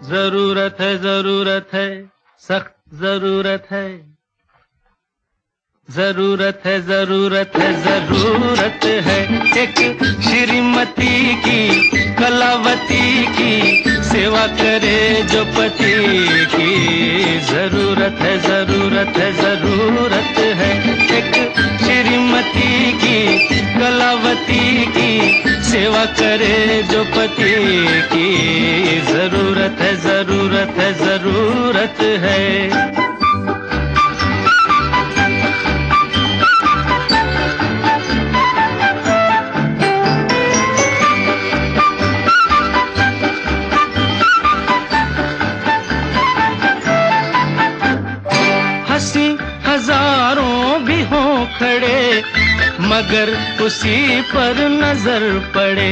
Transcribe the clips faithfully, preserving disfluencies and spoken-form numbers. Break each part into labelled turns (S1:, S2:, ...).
S1: जरूरत है जरूरत है सख्त जरूरत है, जरूरत है जरूरत है जरूरत है एक श्रीमती की, कलावती की सेवा करे जो पति की। जरूरत है जरूरत है जरूरत है एक श्रीमती की, कलावती की सेवा करे जो पति की। जरूरत है जरूरत है जरूरत है। हजारों भी हों खड़े मगर उसी पर नजर पड़े,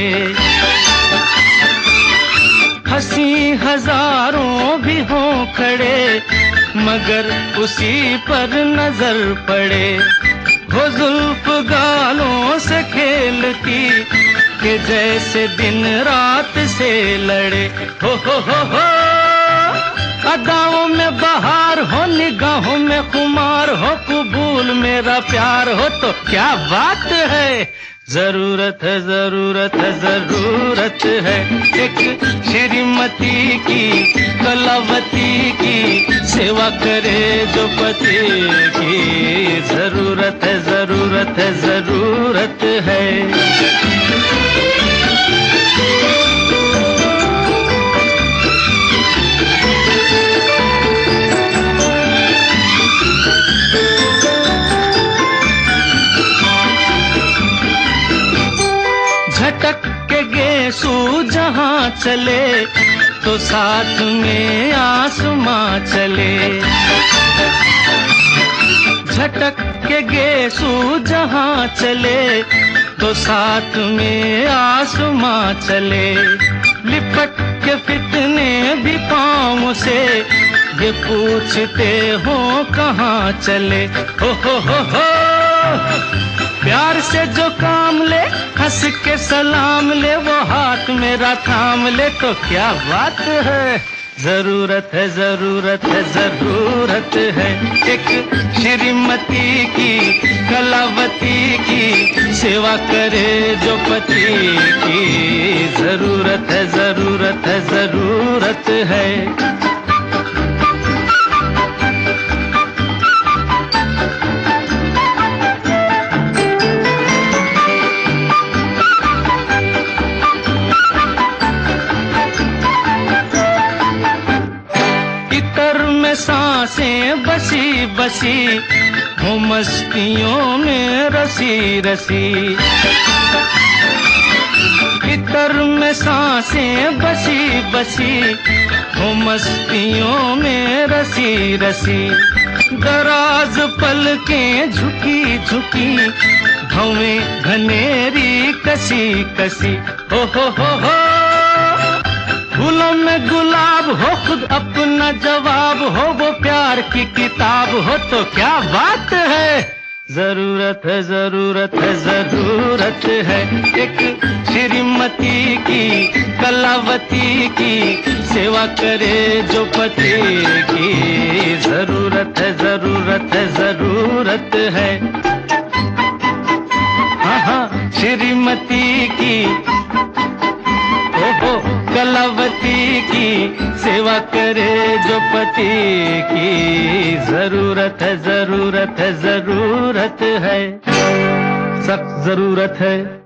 S1: हंसी हजारों भी हों खड़े मगर उसी पर नजर पड़े। वो जुल्फ गालों से खेलती कि जैसे दिन रात से लड़े। हो हो हो हो अदाओं में बहार हो, निगाहों में खुमार हो, कबूल मेरा प्यार हो तो क्या बात है। जरूरत है जरूरत है जरूरत है एक श्रीमती की, कलावती की सेवा करे जो पति की। जरूरत है जरूरत है जरूरत है। झटक के गेसू जहाँ चले तो साथ में आसमां चले, झटक के गेसू जहाँ चले तो साथ में आसमां चले। लिपट के फितने भी पाँव से ये पूछते हो कहाँ चले। हो हो हो हो प्यार से जो काम ले, हंस के सलाम ले, वो हाथ मेरा थाम ले तो क्या बात है। जरूरत है जरूरत है जरूरत है एक श्रीमती की, कलावती की सेवा करे जो पति की। जरूरत है जरूरत है जरूरत है। सांसें बसी बसी हो मस्तियों में रसी रसी, इतर में सांसें बसी बसी हो मस्तियों में रसी रसी। दराज पलकें झुकी झुकी भवें घनेरी कसी कसी। हो हो हो हो फूलों में गुलाब हो, खुद अपना जवाब हो, वो प्यार की किताब हो तो क्या बात है। जरूरत है जरूरत है जरूरत है एक श्रीमती की, कलावती की सेवा करे जो पति की। जरूरत है जरूरत है जरूरत है। हाँ हाँ श्रीमती की, ओ हो कलावती की सेवा करे जो पति की। जरूरत है जरूरत है जरूरत है, सख्त जरूरत है।